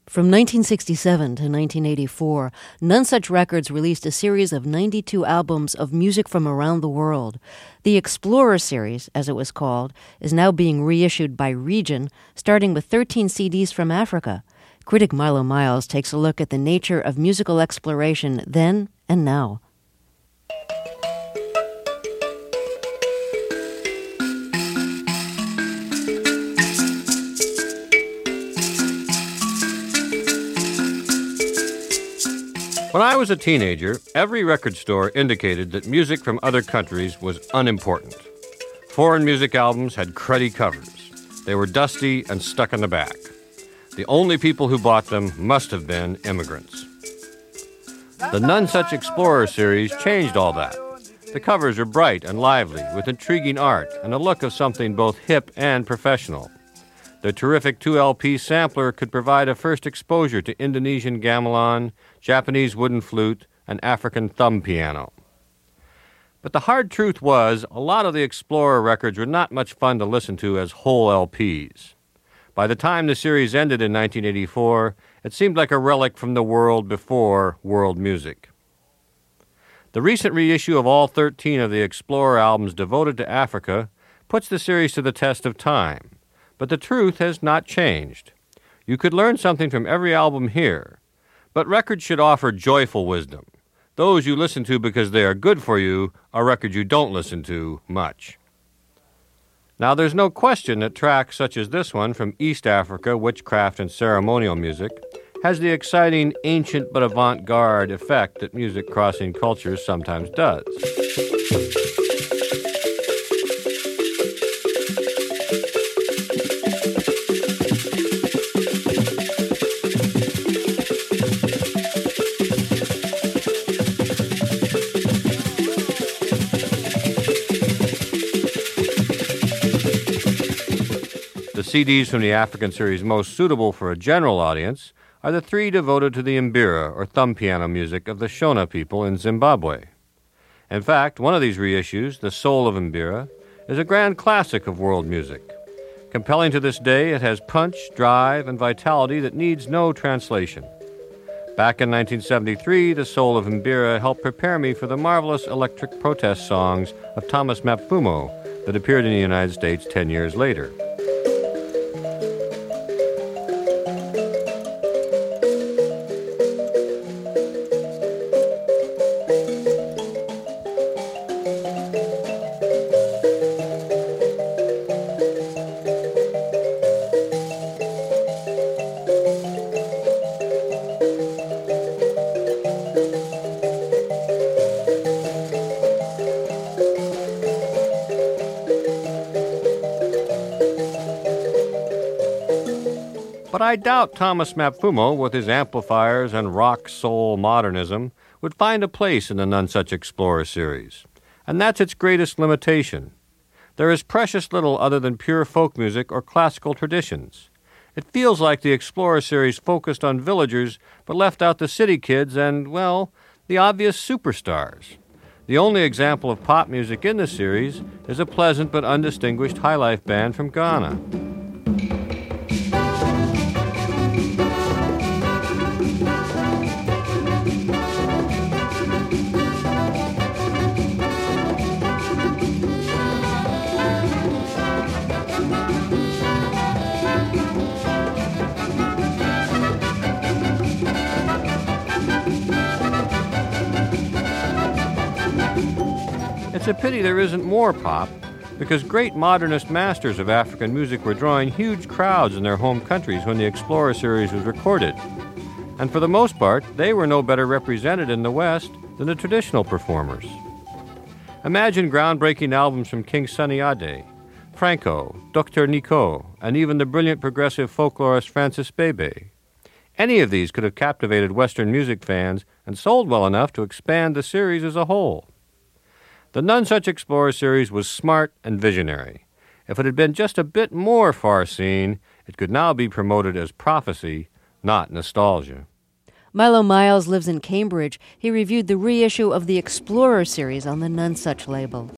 From 1967 to 1984, Nonesuch Records released a series of 92 albums of music from around the world. The Explorer series, as it was called, is now being reissued by region, starting with 13 CDs from Africa. Critic Milo Miles takes a look at the nature of musical exploration then and now. When I was a teenager, every record store indicated that music from other countries was unimportant. Foreign music albums had cruddy covers. They were dusty and stuck in the back. The only people who bought them must have been immigrants. The Nonesuch Explorer series changed all that. The covers are bright and lively, with intriguing art and a look of something both hip and professional. The terrific 2LP sampler could provide a first exposure to Indonesian gamelan, Japanese wooden flute, and African thumb piano. But the hard truth was, a lot of the Explorer records were not much fun to listen to as whole LPs. By the time the series ended in 1984, it seemed like a relic from the world before world music. The recent reissue of all 13 of the Explorer albums devoted to Africa puts the series to the test of time. But the truth has not changed. You could learn something from every album here, but records should offer joyful wisdom. Those you listen to because they are good for you are records you don't listen to much. Now, there's no question that tracks such as this one from East Africa, Witchcraft and Ceremonial Music, has the exciting, ancient but avant-garde effect that music crossing cultures sometimes does. The CDs from the African series most suitable for a general audience are the three devoted to the mbira, or thumb piano music of the Shona people in Zimbabwe. In fact, one of these reissues, The Soul of Mbira, is a grand classic of world music. Compelling to this day, it has punch, drive, and vitality that needs no translation. Back in 1973, The Soul of Mbira helped prepare me for the marvelous electric protest songs of Thomas Mapfumo that appeared in the United States 10 years later. But I doubt Thomas Mapfumo, with his amplifiers and rock-soul modernism, would find a place in the Nonesuch Explorer series. And that's its greatest limitation. There is precious little other than pure folk music or classical traditions. It feels like the Explorer series focused on villagers, but left out the city kids and, well, the obvious superstars. The only example of pop music in the series is a pleasant but undistinguished highlife band from Ghana. It's a pity there isn't more pop, because great modernist masters of African music were drawing huge crowds in their home countries when the Explorer series was recorded. And for the most part, they were no better represented in the West than the traditional performers. Imagine groundbreaking albums from King Sunny Ade, Franco, Dr. Nico, and even the brilliant progressive folklorist Francis Bebe. Any of these could have captivated Western music fans and sold well enough to expand the series as a whole. The Nonesuch Explorer series was smart and visionary. If it had been just a bit more far-seen, it could now be promoted as prophecy, not nostalgia. Milo Miles lives in Cambridge. He reviewed the reissue of the Explorer series on the Nonesuch label.